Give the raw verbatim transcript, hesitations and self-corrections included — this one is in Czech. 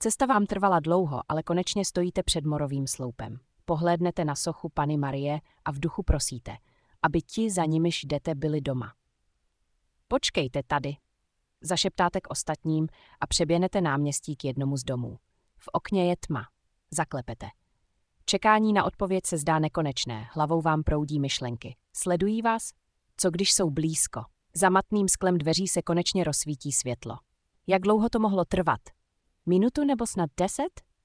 Cesta vám trvala dlouho, ale konečně stojíte před morovým sloupem. Pohlédnete na sochu Panny Marie a v duchu prosíte, aby ti, za nimiž jdete, byli doma. Počkejte tady, zašeptáte k ostatním a přeběhnete náměstí k jednomu z domů. V okně je tma. Zaklepete. Čekání na odpověď se zdá nekonečné, hlavou vám proudí myšlenky. Sledují vás? Co když jsou blízko? Za matným sklem dveří se konečně rozsvítí světlo. Jak dlouho to mohlo trvat? Minutu nebo snad deset?